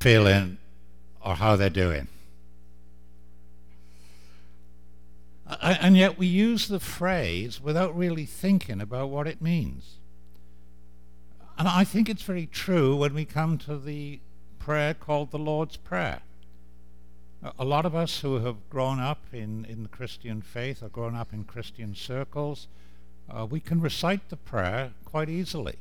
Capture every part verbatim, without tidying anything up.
feeling or how they're doing. And yet we use the phrase without really thinking about what it means. And I think it's very true when we come to the prayer called the Lord's Prayer. A lot of us who have grown up in, in the Christian faith or grown up in Christian circles, uh, we can recite the prayer quite easily.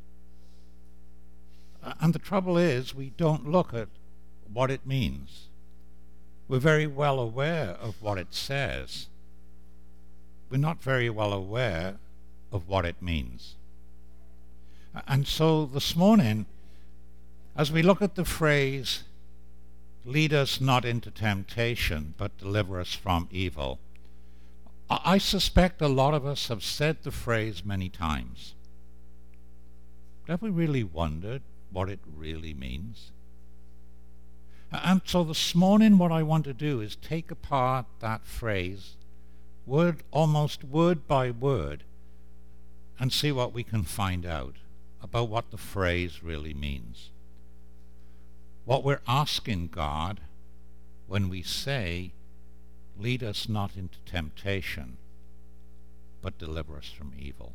And the trouble is, we don't look at what it means. We're very well aware of what it says. We're not very well aware of what it means. And so this morning, as we look at the phrase, lead us not into temptation, but deliver us from evil, I suspect a lot of us have said the phrase many times. But have we really wondered what it really means? And so this morning what I want to do is take apart that phrase, word almost word by word, and see what we can find out about what the phrase really means. What we're asking God when we say, lead us not into temptation, but deliver us from evil.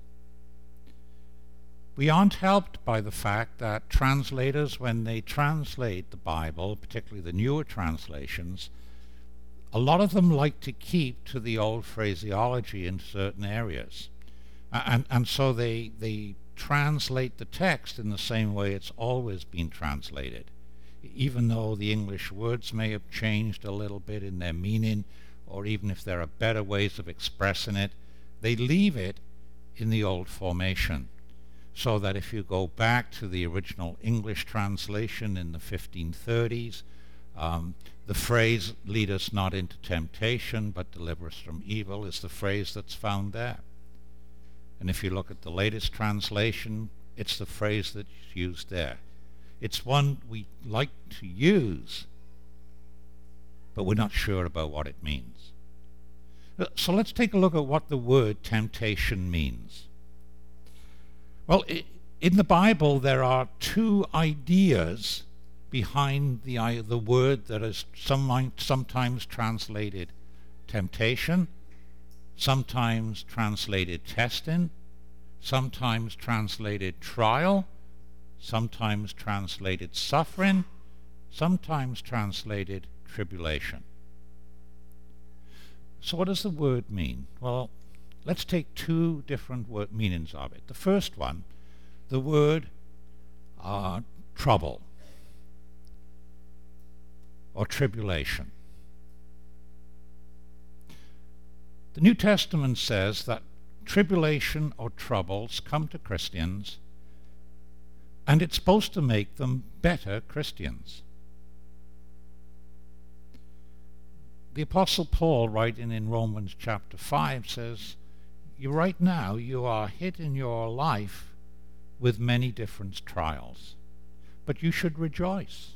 We aren't helped by the fact that translators, when they translate the Bible, particularly the newer translations, a lot of them like to keep to the old phraseology in certain areas. And, and so they, they translate the text in the same way it's always been translated. Even though the English words may have changed a little bit in their meaning, or even if there are better ways of expressing it, they leave it in the old formation. So that if you go back to the original English translation in the fifteen thirties, um, the phrase, lead us not into temptation, but deliver us from evil, is the phrase that's found there. And if you look at the latest translation, it's the phrase that's used there. It's one we like to use, but we're not sure about what it means. So let's take a look at what the word temptation means. Well, in the Bible there are two ideas behind the, the word that is some, sometimes translated temptation, sometimes translated testing, sometimes translated trial, sometimes translated suffering, sometimes translated tribulation. So what does the word mean? Well, let's take two different word meanings of it. The first one, the word uh, trouble or tribulation. The New Testament says that tribulation or troubles come to Christians, and it's supposed to make them better Christians. The Apostle Paul, writing in Romans chapter five, says, you right now you are hit in your life with many different trials, but you should rejoice.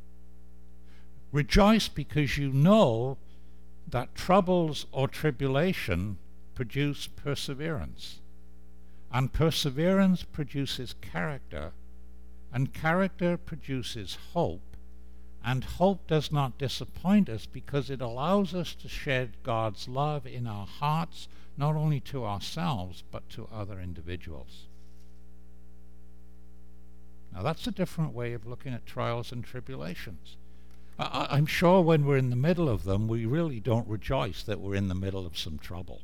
Rejoice because you know that troubles or tribulation produce perseverance, and perseverance produces character, and character produces hope, and hope does not disappoint us because it allows us to shed God's love in our hearts, not only to ourselves but to other individuals. Now that's a different way of looking at trials and tribulations. I, I'm sure when we're in the middle of them, we really don't rejoice that we're in the middle of some trouble.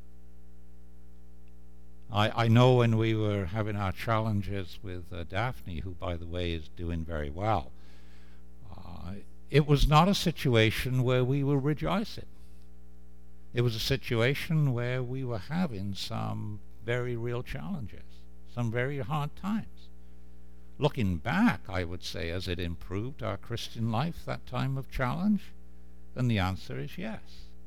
I, I know when we were having our challenges with uh, Daphne, who by the way is doing very well, uh, it was not a situation where we were rejoicing. It was a situation where we were having some very real challenges, some very hard times. Looking back, I would say, has it improved our Christian life, that time of challenge? Then the answer is yes.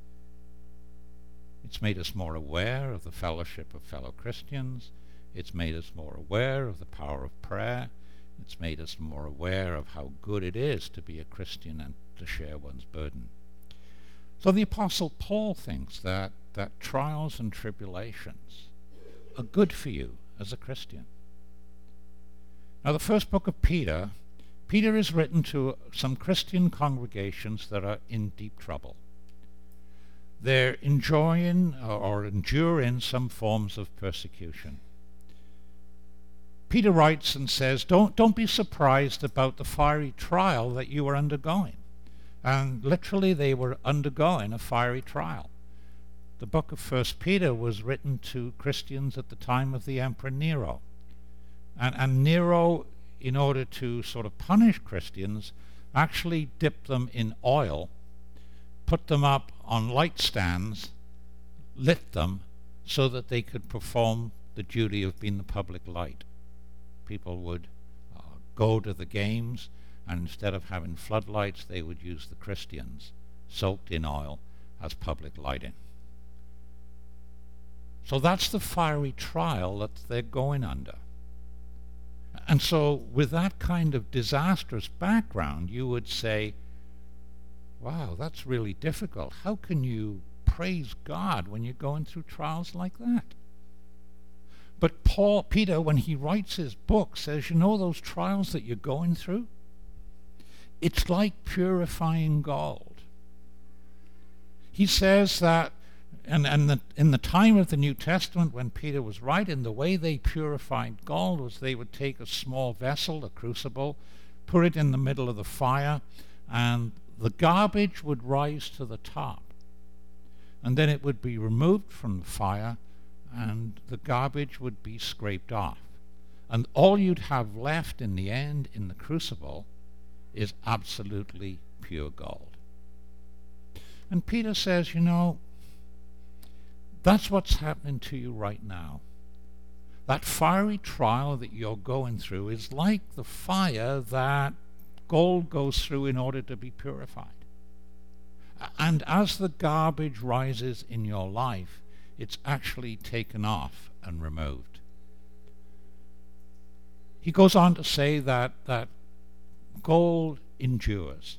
It's made us more aware of the fellowship of fellow Christians. It's made us more aware of the power of prayer. It's made us more aware of how good it is to be a Christian and to share one's burden. So the Apostle Paul thinks that, that trials and tribulations are good for you as a Christian. Now the first book of Peter Peter is written to some Christian congregations that are in deep trouble. They're enjoying or enduring some forms of persecution. Peter writes and says, don't, don't be surprised about the fiery trial that you are undergoing. And literally they were undergoing a fiery trial. The book of First Peter was written to Christians at the time of the Emperor Nero. And, and Nero, in order to sort of punish Christians, actually dipped them in oil, put them up on light stands, lit them, so that they could perform the duty of being the public light. People would uh, go to the games, and instead of having floodlights, they would use the Christians, soaked in oil, as public lighting. So that's the fiery trial that they're going under. And so with that kind of disastrous background, you would say, wow, that's really difficult. How can you praise God when you're going through trials like that? But Paul, Peter, when he writes his book, says, you know those trials that you're going through? It's like purifying gold. He says that, and, and the, in the time of the New Testament, when Peter was writing, the way they purified gold was they would take a small vessel, a crucible, put it in the middle of the fire, and the garbage would rise to the top. And then it would be removed from the fire, and the garbage would be scraped off. And all you'd have left in the end in the crucible is absolutely pure gold. And Peter says, you know, that's what's happening to you right now. That fiery trial that you're going through is like the fire that gold goes through in order to be purified. And as the garbage rises in your life, it's actually taken off and removed. He goes on to say that, that gold endures.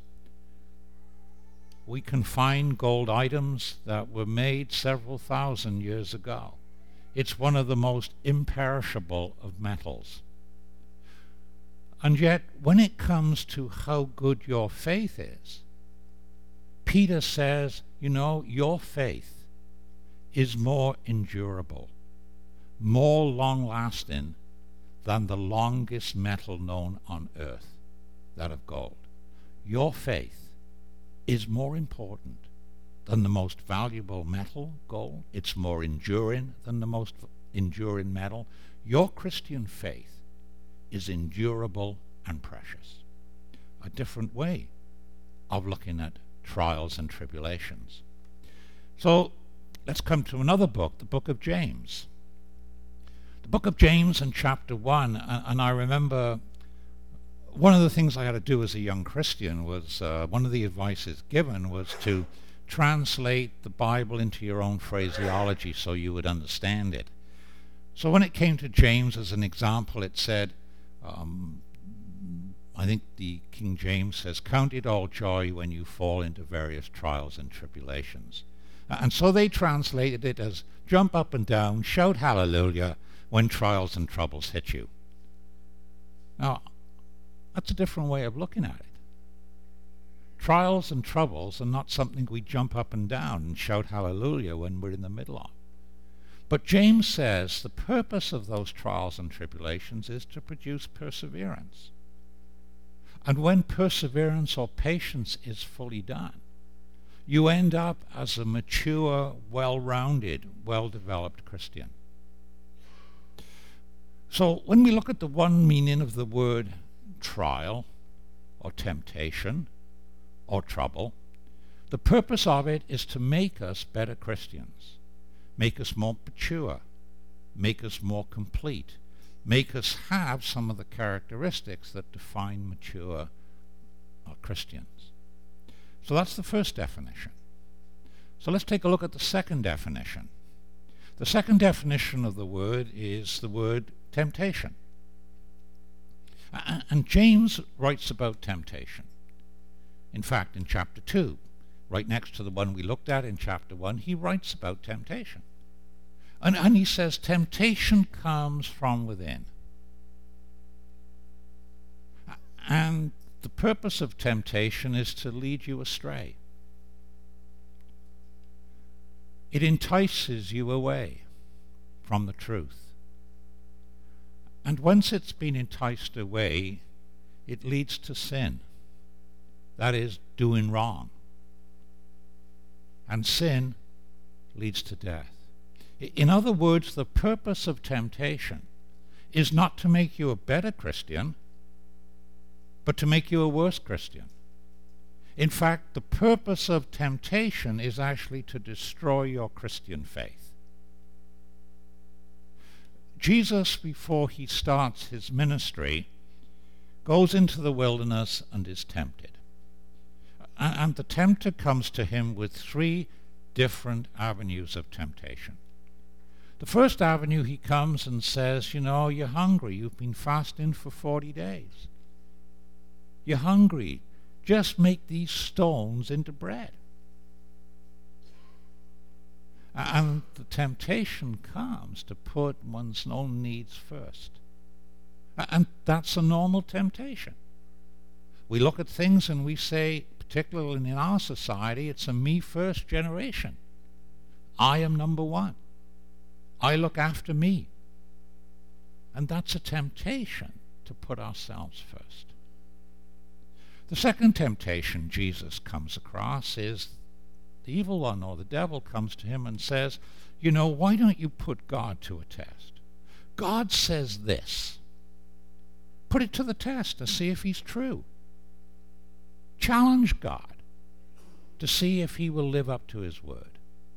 We can find gold items that were made several thousand years ago. It's one of the most imperishable of metals. And yet, when it comes to how good your faith is, Peter says, you know, your faith is more endurable, more long-lasting than the longest metal known on earth, that of gold. Your faith is more important than the most valuable metal, gold. It's more enduring than the most enduring metal. Your Christian faith is endurable and precious. A different way of looking at trials and tribulations. So let's come to another book, the book of James. The book of James in chapter one, and, and I remember one of the things I had to do as a young Christian was, uh, one of the advices given was to translate the Bible into your own phraseology so you would understand it. So when it came to James as an example, it said, um, I think the King James says, count it all joy when you fall into various trials and tribulations. And so they translated it as jump up and down, shout hallelujah when trials and troubles hit you. Now, that's a different way of looking at it. Trials and troubles are not something we jump up and down and shout hallelujah when we're in the middle of. But James says the purpose of those trials and tribulations is to produce perseverance. And when perseverance or patience is fully done, you end up as a mature, well-rounded, well-developed Christian. So when we look at the one meaning of the word trial or temptation or trouble, the purpose of it is to make us better Christians, make us more mature, make us more complete, make us have some of the characteristics that define mature uh, Christians. So that's the first definition. So let's take a look at the second definition. The second definition of the word is the word temptation. And James writes about temptation. In fact, in chapter two, right next to the one we looked at in chapter one, he writes about temptation. And, and he says, temptation comes from within. And And the purpose of temptation is to lead you astray. It entices you away from the truth. And once it's been enticed away, it leads to sin. That is, doing wrong. And sin leads to death. In other words, the purpose of temptation is not to make you a better Christian, but to make you a worse Christian. In fact, the purpose of temptation is actually to destroy your Christian faith. Jesus, before he starts his ministry, goes into the wilderness and is tempted. And the tempter comes to him with three different avenues of temptation. The first avenue, he comes and says, you know, you're hungry. You've been fasting for forty days. You're hungry. Just make these stones into bread. And the temptation comes to put one's own needs first. And that's a normal temptation. We look at things and we say, particularly in our society, it's a me-first generation. I am number one. I look after me. And that's a temptation to put ourselves first. The second temptation Jesus comes across is the evil one, or the devil, comes to him and says, you know, why don't you put God to a test? God says this. Put it to the test to see if he's true. Challenge God to see if he will live up to his word.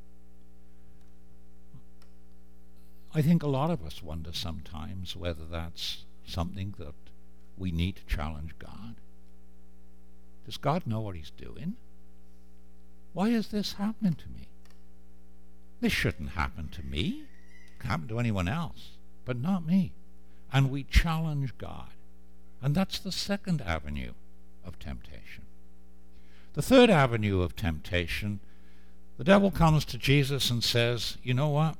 I think a lot of us wonder sometimes whether that's something that we need to challenge God. Does God know what he's doing? Why is this happening to me? This shouldn't happen to me. It can happen to anyone else, but not me. And we challenge God. And that's the second avenue of temptation. The third avenue of temptation, the devil comes to Jesus and says, you know what?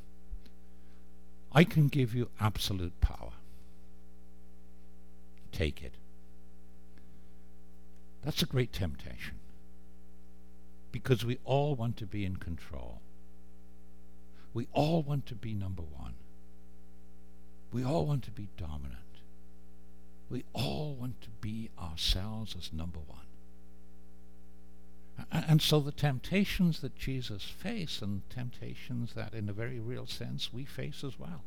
I can give you absolute power. Take it. That's a great temptation, because we all want to be in control. We all want to be number one. We all want to be dominant. We all want to be ourselves as number one. And so the temptations that Jesus faced, and temptations that in a very real sense we face as well.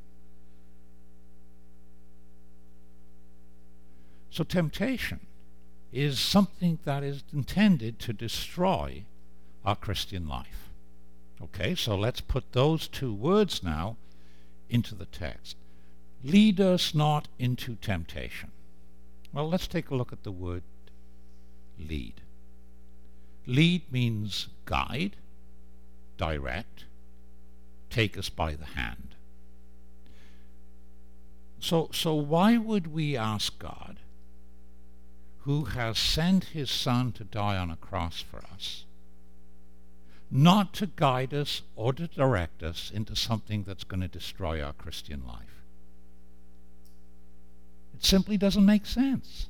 So temptation is something that is intended to destroy our Christian life. Okay, so let's put those two words now into the text. Lead us not into temptation. Well, let's take a look at the word lead. Lead means guide, direct, take us by the hand. So, so why would we ask God, who has sent his Son to die on a cross for us, not to guide us or to direct us into something that's going to destroy our Christian life? It simply doesn't make sense.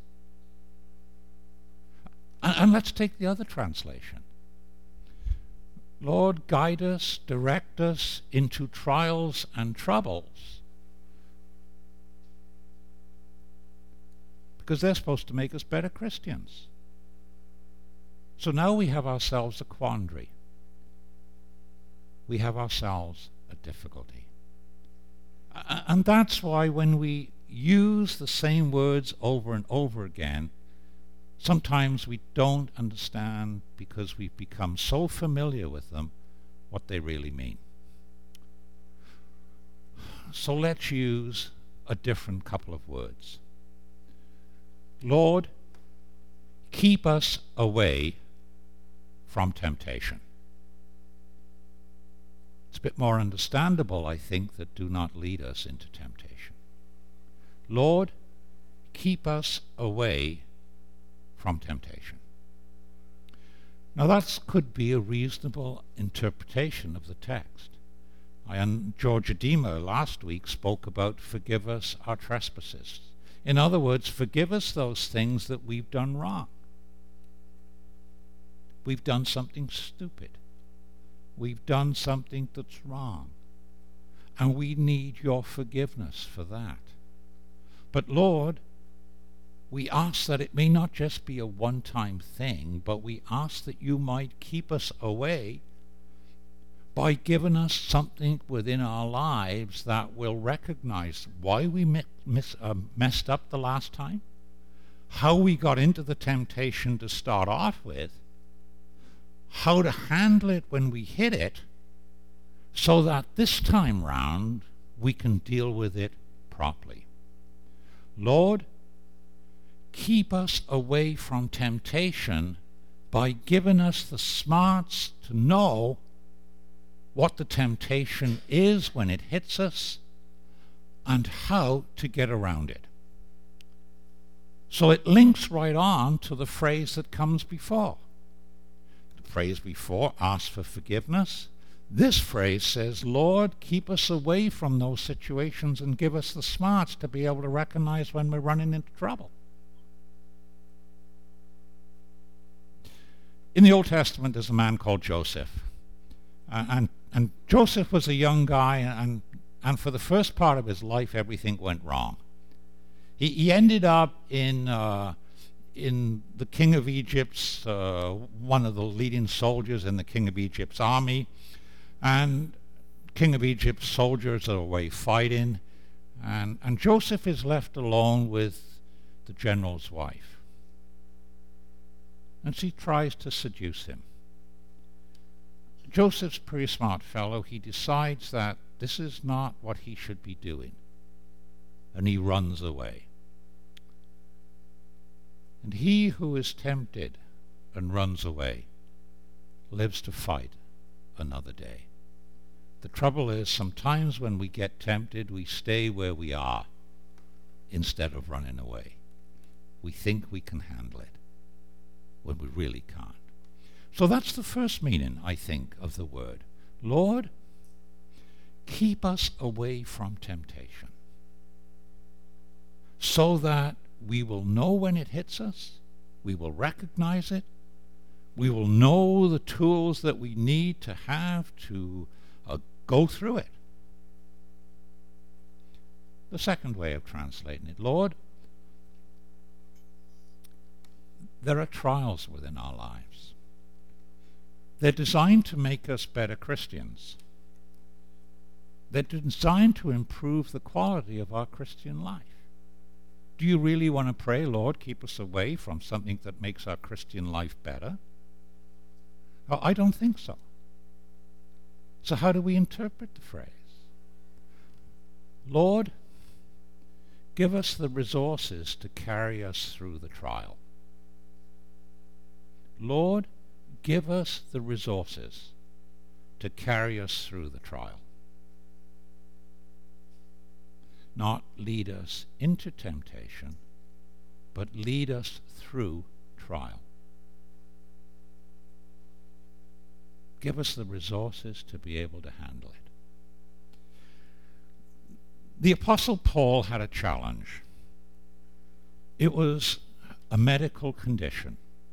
And, and let's take the other translation. Lord, guide us, direct us into trials and troubles, because they're supposed to make us better Christians. So now we have ourselves a quandary. We have ourselves a difficulty. And that's why when we use the same words over and over again, sometimes we don't understand, because we've become so familiar with them, what they really mean. So let's use a different couple of words. Lord, keep us away from temptation. It's a bit more understandable, I think, that do not lead us into temptation. Lord, keep us away from temptation. Now that could be a reasonable interpretation of the text. I and George Edema last week spoke about forgive us our trespasses. In other words, forgive us those things that we've done wrong. We've done something stupid. We've done something that's wrong. And we need your forgiveness for that. But Lord, we ask that it may not just be a one-time thing, but we ask that you might keep us away by giving us something within our lives that will recognize why we mi- miss, uh, messed up the last time, how we got into the temptation to start off with, how to handle it when we hit it, so that this time round we can deal with it properly. Lord, keep us away from temptation by giving us the smarts to know what the temptation is when it hits us and how to get around it. So it links right on to the phrase that comes before. The phrase before asks for forgiveness. This phrase says, Lord, keep us away from those situations and give us the smarts to be able to recognize when we're running into trouble. In the Old Testament, there's a man called Joseph. Uh, and, and Joseph was a young guy, and, and for the first part of his life, everything went wrong. He, he ended up in, uh, in the king of Egypt's, uh, one of the leading soldiers in the king of Egypt's army. And king of Egypt's soldiers are away fighting, and, and Joseph is left alone with the general's wife. And she tries to seduce him. Joseph's a pretty smart fellow. He decides that this is not what he should be doing, and he runs away. And he who is tempted and runs away lives to fight another day. The trouble is, sometimes when we get tempted, we stay where we are instead of running away. We think we can handle it when we really can't. So that's the first meaning, I think, of the word. Lord, keep us away from temptation so that we will know when it hits us, we will recognize it, we will know the tools that we need to have to uh, go through it. The second way of translating it, Lord, there are trials within our lives. They're designed to make us better Christians. They're designed to improve the quality of our Christian life. Do you really want to pray, Lord, keep us away from something that makes our Christian life better? Oh, I don't think so. So how do we interpret the phrase? Lord, give us the resources to carry us through the trial. Lord, give us the resources to carry us through the trial. Not lead us into temptation, but lead us through trial. Give us the resources to be able to handle it. The Apostle Paul had a challenge. It was a medical condition.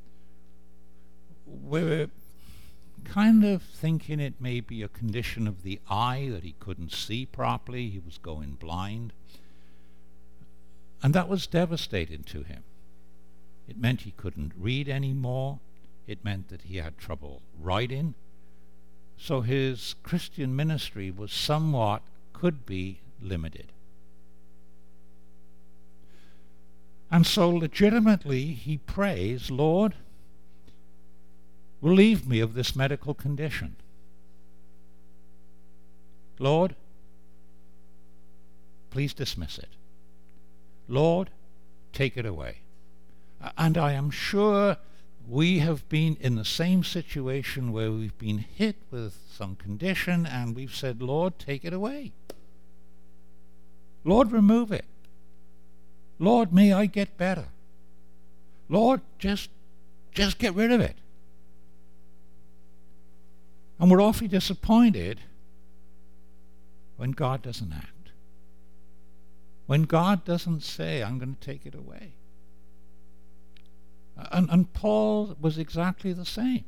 We're kind of thinking it may be a condition of the eye, that he couldn't see properly, he was going blind. And that was devastating to him. It meant he couldn't read anymore. It meant that he had trouble writing. So his Christian ministry was somewhat, could be, limited. And so legitimately he prays, Lord, relieve me of this medical condition. Lord, please dismiss it. Lord, take it away. And I am sure we have been in the same situation where we've been hit with some condition and we've said, Lord, take it away. Lord, remove it. Lord, may I get better. Lord, just, just get rid of it. And we're awfully disappointed when God doesn't act. when God doesn't say, I'm going to take it away. And, and Paul was exactly the same.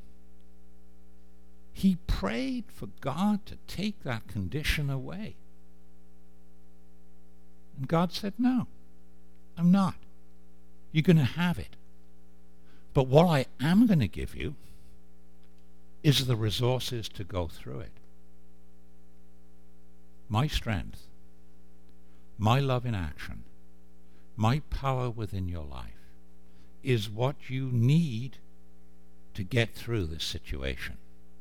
He prayed for God to take that condition away. And God said, no, I'm not. You're going to have it. But what I am going to give you is the resources to go through it. My strength, my love in action, my power within your life is what you need to get through this situation.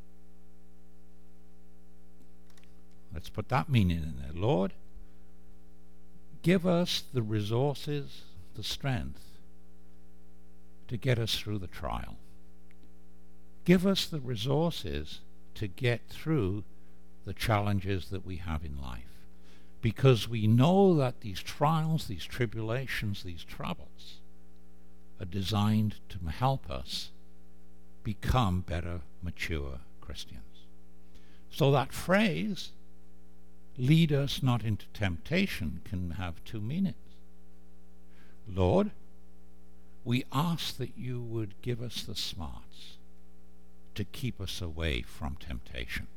Let's put that meaning in there. Lord, give us the resources, the strength to get us through the trial. Give us the resources to get through the challenges that we have in life. Because we know that these trials, these tribulations, these troubles are designed to help us become better, mature Christians. So that phrase, lead us not into temptation, can have two meanings. Lord, we ask that you would give us the smarts to keep us away from temptation.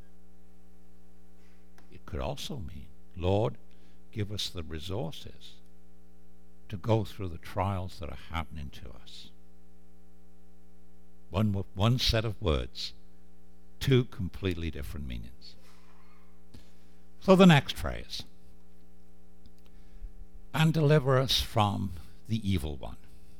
It could also mean, Lord, give us the resources to go through the trials that are happening to us. One, one set of words, two completely different meanings. So the next phrase, and deliver us from the evil one.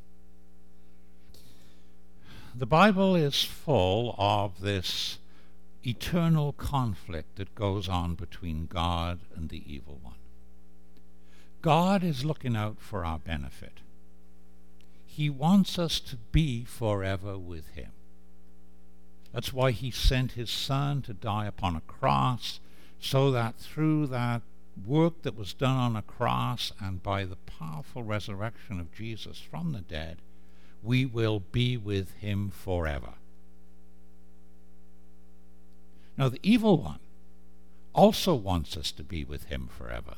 The Bible is full of this eternal conflict that goes on between God and the evil one. God is looking out for our benefit. He wants us to be forever with him. That's why he sent his Son to die upon a cross, so that through that work that was done on a cross and by the powerful resurrection of Jesus from the dead, we will be with him forever. Now, the evil one also wants us to be with him forever.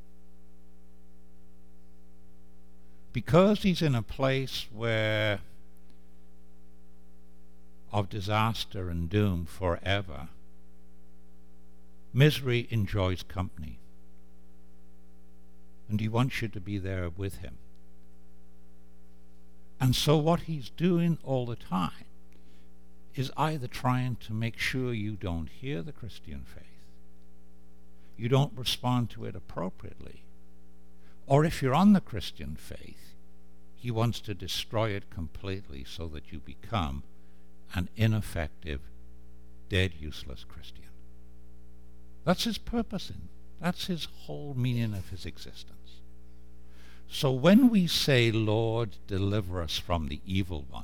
Because he's in a place where of disaster and doom forever, misery enjoys company. And he wants you to be there with him. And so what he's doing all the time is either trying to make sure you don't hear the Christian faith, you don't respond to it appropriately, or if you're on the Christian faith, he wants to destroy it completely so that you become an ineffective, dead, useless Christian. That's his purpose, in that's his whole meaning of his existence. So when we say, Lord, deliver us from the evil one,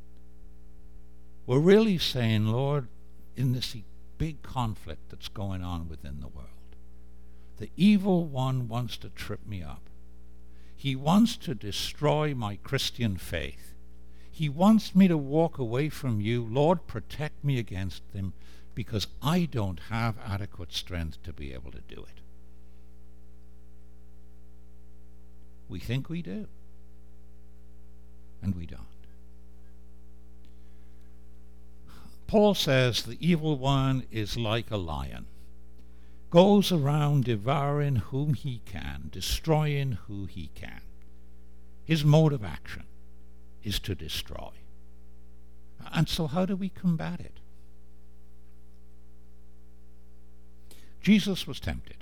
we're really saying, Lord, in this big conflict that's going on within the world, the evil one wants to trip me up. He wants to destroy my Christian faith. He wants me to walk away from you. Lord, protect me against him, because I don't have adequate strength to be able to do it. We think we do, and we don't. Paul says the evil one is like a lion, goes around devouring whom he can, destroying who he can. His mode of action is to destroy. And so how do we combat it? Jesus was tempted.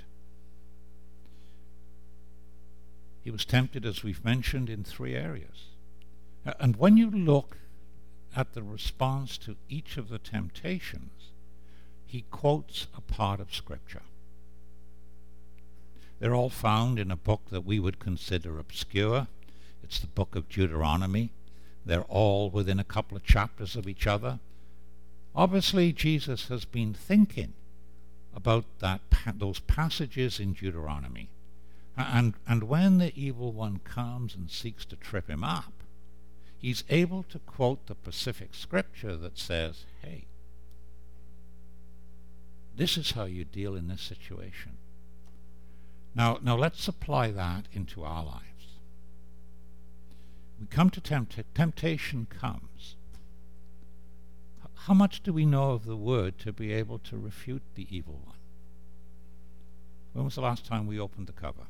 He was tempted, as we've mentioned, in three areas. And when you look at the response to each of the temptations, he quotes a part of Scripture. They're all found in a book that we would consider obscure. It's the book of Deuteronomy. They're all within a couple of chapters of each other. Obviously, Jesus has been thinking about that those passages in Deuteronomy. And, and when the evil one comes and seeks to trip him up, he's able to quote the specific scripture that says, hey, this is how you deal in this situation. Now, now let's apply that into our lives. We come to tempt- temptation comes. H- how much do we know of the Word to be able to refute the evil one? When was the last time we opened the cover?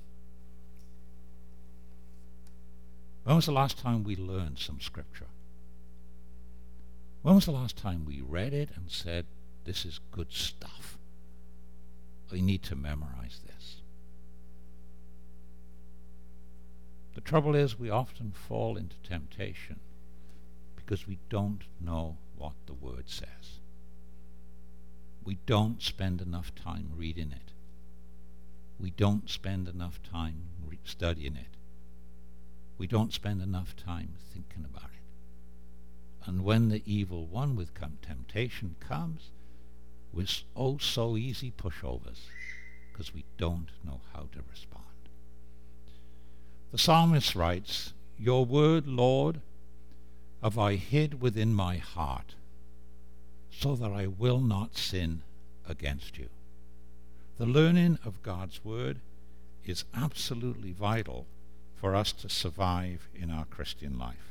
When was the last time we learned some scripture? When was the last time we read it and said, this is good stuff? We need to memorize this. The trouble is we often fall into temptation because we don't know what the Word says. We don't spend enough time reading it. We don't spend enough time re- studying it. We don't spend enough time thinking about it. And when the evil one with come temptation comes, we're oh so easy pushovers because we don't know how to respond. The psalmist writes, your word, Lord, have I hid within my heart, so that I will not sin against you. The learning of God's word is absolutely vital for us to survive in our Christian life.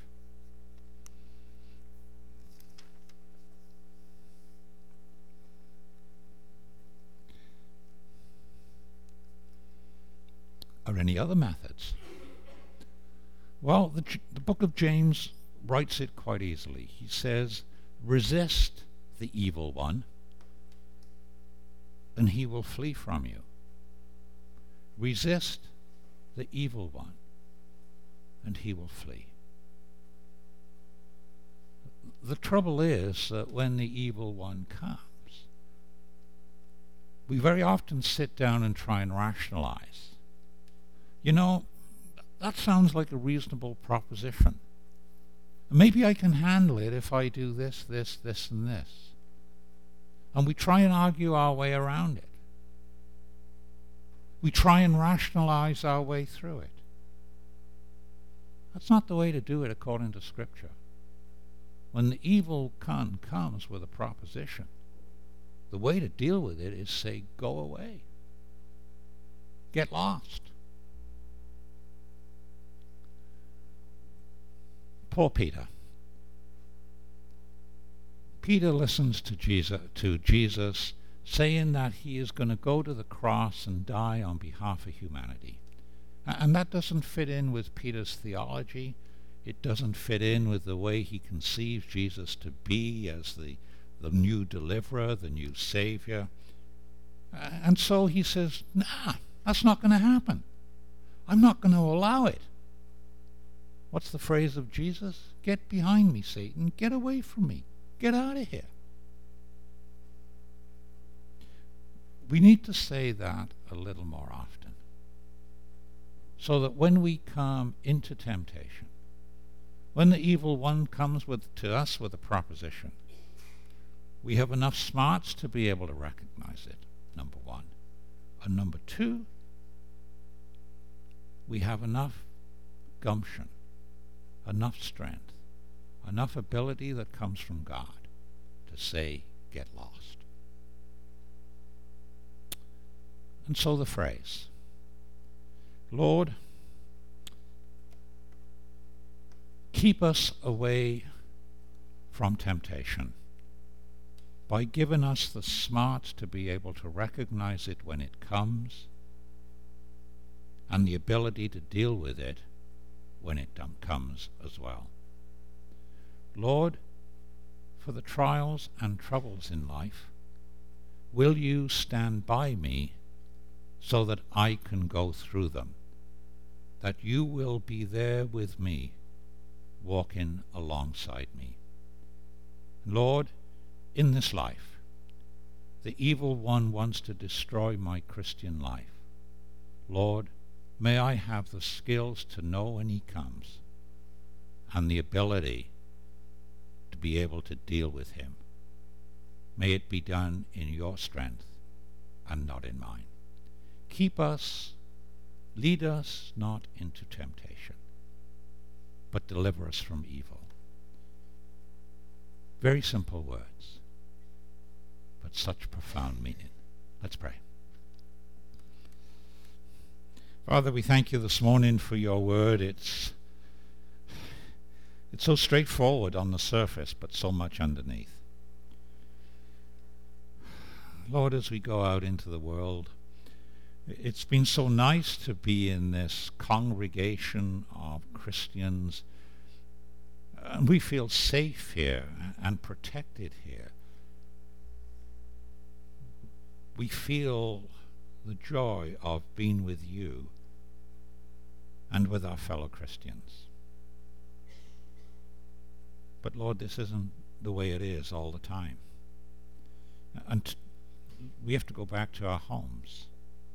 Are any other methods? Well, the, the book of James writes it quite easily. He says, resist the evil one, and he will flee from you. Resist the evil one, and he will flee. The trouble is that when the evil one comes, we very often sit down and try and rationalize. You know, that sounds like a reasonable proposition. Maybe I can handle it if I do this, this, this, and this. And we try and argue our way around it. We try and rationalize our way through it. That's not the way to do it according to Scripture. When the evil one comes with a proposition, the way to deal with it is say, go away. Get lost. Poor Peter. Peter listens to Jesus, to Jesus saying that he is going to go to the cross and die on behalf of humanity. And that doesn't fit in with Peter's theology. It doesn't fit in with the way he conceives Jesus to be as the, the new deliverer, the new savior. And so he says, nah, that's not going to happen. I'm not going to allow it. What's the phrase of Jesus? Get behind me, Satan. Get away from me. Get out of here. We need to say that a little more often, so that when we come into temptation, when the evil one comes with, to us with a proposition, we have enough smarts to be able to recognize it, number one. And number two, we have enough gumption, enough strength, enough ability that comes from God to say, get lost. And so the phrase, Lord, keep us away from temptation by giving us the smarts to be able to recognize it when it comes and the ability to deal with it when it um, comes as well. Lord, for the trials and troubles in life, will you stand by me so that I can go through them, that you will be there with me, walking alongside me. Lord, in this life, the evil one wants to destroy my Christian life. Lord, may I have the skills to know when he comes and the ability to be able to deal with him. May it be done in your strength and not in mine. Keep us, lead us not into temptation, but deliver us from evil. Very simple words, but such profound meaning. Let's pray. Father, we thank you this morning for your word. It's it's so straightforward on the surface, but so much underneath. Lord, as we go out into the world, it's been so nice to be in this congregation of Christians, and we feel safe here and protected here. We feel the joy of being with you and with our fellow Christians. But Lord, this isn't the way it is all the time. And t- we have to go back to our homes.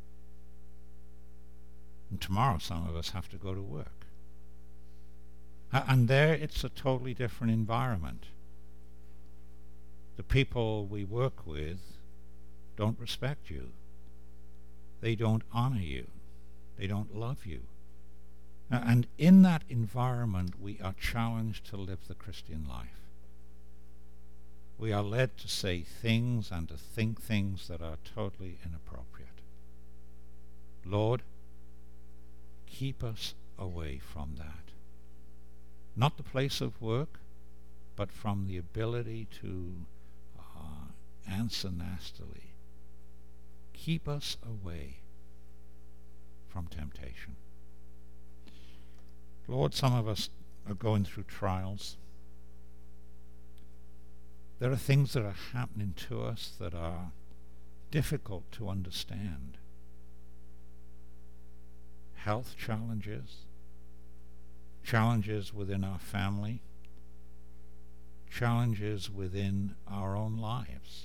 And tomorrow some of us have to go to work. A- and there it's a totally different environment. The people we work with don't respect you. They don't honor you. They don't love you. And in that environment, we are challenged to live the Christian life. We are led to say things and to think things that are totally inappropriate. Lord, keep us away from that. Not the place of work, but from the ability to uh, answer nastily. Keep us away from temptation. Lord, some of us are going through trials. There are things that are happening to us that are difficult to understand. Health challenges, challenges within our family, challenges within our own lives,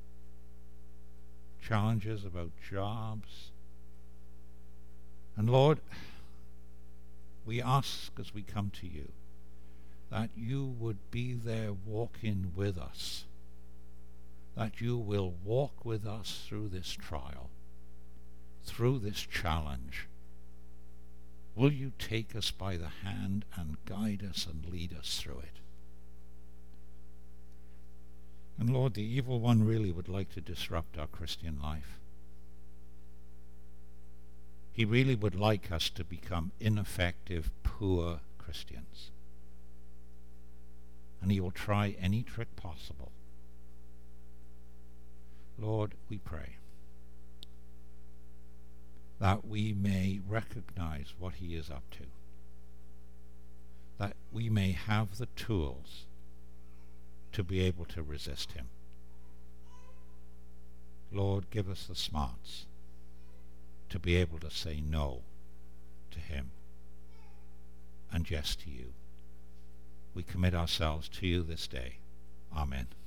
challenges about jobs. And Lord, we ask as we come to you that you would be there walking with us, that you will walk with us through this trial, through this challenge. Will you take us by the hand and guide us and lead us through it? And Lord, the evil one really would like to disrupt our Christian life. He really would like us to become ineffective, poor Christians. And he will try any trick possible. Lord, we pray that we may recognize what he is up to, that we may have the tools to be able to resist him. Lord, give us the smarts to be able to say no to him and yes to you. We commit ourselves to you this day. Amen.